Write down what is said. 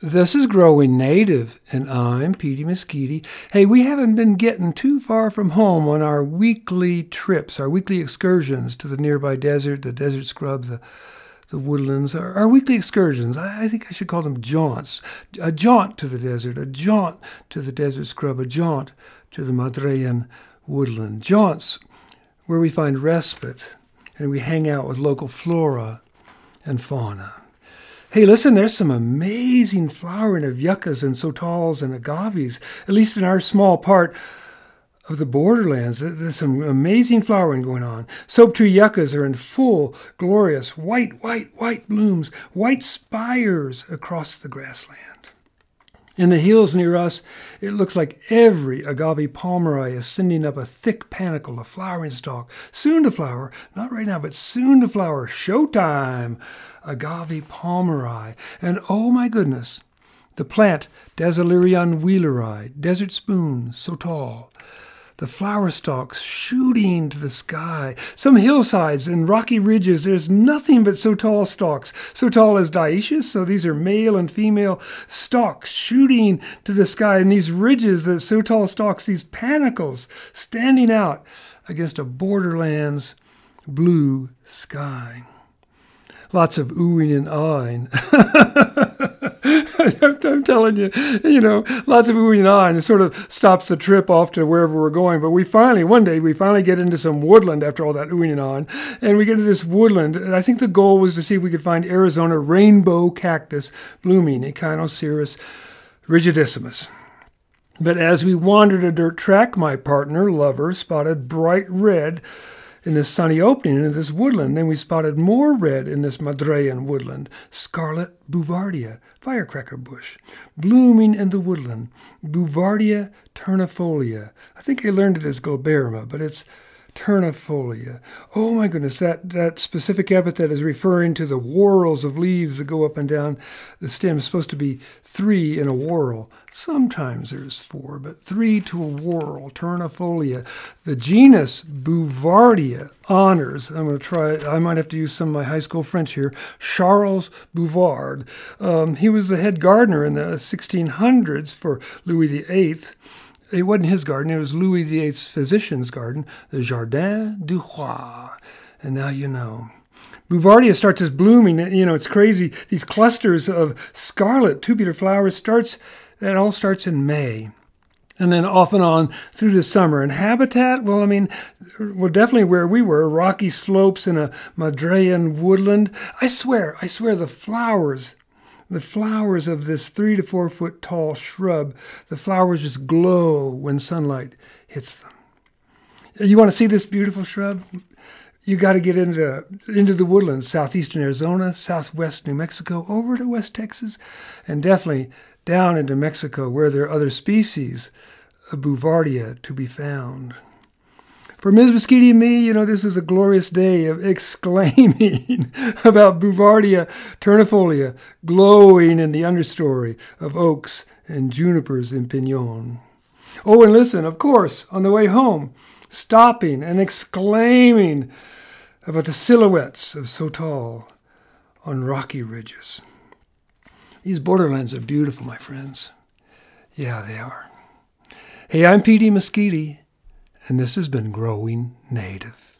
This is Growing Native, and I'm Petey Mesquite. Hey, we haven't been getting too far from home on our weekly trips, our weekly excursions to the nearby desert, the desert scrub, the woodlands, our weekly excursions. I think I should call them jaunts. A jaunt to the desert, a jaunt to the desert scrub, a jaunt to the Madrean woodland. Jaunts where we find respite and we hang out with local flora and fauna. Hey, listen, there's some amazing flowering of yuccas and sotals and agaves, at least in our small part of the borderlands. There's some amazing flowering going on. Soap tree yuccas are in full, glorious, white blooms, white spires across the grassland. In the hills near us, it looks like every agave palmeri is sending up a thick panicle, a flowering stalk, soon to flower, not right now, but soon to flower. Showtime! Agave palmeri. And oh my goodness, the plant Dasylirion wheeleri, desert spoon, so tall. The flower stalks shooting to the sky. Some hillsides and rocky ridges, there's nothing but so tall stalks. So tall as dioecious, so these are male and female stalks shooting to the sky. And these ridges, the so tall stalks, these panicles standing out against a borderlands blue sky. Lots of oohing and ahhing. I'm telling you, lots of oohing and ahhing. It sort of stops the trip off to wherever we're going. But one day we finally get into some woodland after all that oohing and ahhing. And we get into this woodland. And I think the goal was to see if we could find Arizona rainbow cactus blooming, Echinocereus rigidissimus. But as we wandered a dirt track, my partner, lover, spotted bright red in this sunny opening into this woodland. Then we spotted more red in this Madrean woodland, scarlet bouvardia, firecracker bush, blooming in the woodland, Bouvardia ternifolia. I think I learned it as Globerma, but it's ternifolia. Oh my goodness, that specific epithet is referring to the whorls of leaves that go up and down the stem. It's supposed to be 3 in a whorl. Sometimes there's 4, but 3 to a whorl, ternifolia. The genus Bouvardia honors, I might have to use some of my high school French here, Charles Bouvard. He was the head gardener in the 1600s for Louis VIII. It wasn't his garden, it was Louis VIII's physician's garden, the Jardin du Roi. And now you know. Bouvardia starts as blooming, it's crazy. These clusters of scarlet tubular flowers that all starts in May. And then off and on through the summer. And habitat, definitely where we were, rocky slopes in a Madrean woodland. I swear, the flowers of this 3 to 4 foot tall shrub, the flowers just glow when sunlight hits them. You want to see this beautiful shrub? You got to get into the woodlands, southeastern Arizona, southwest New Mexico, over to West Texas, and definitely down into Mexico where there are other species of Bouvardia to be found. For Ms. Mesquite and me, this was a glorious day of exclaiming about Bouvardia ternifolia glowing in the understory of oaks and junipers and pinon. Oh, and listen, of course, on the way home, stopping and exclaiming about the silhouettes of Sotal on rocky ridges. These borderlands are beautiful, my friends. Yeah, they are. Hey, I'm Petey Mesquite, and this has been Growing Native.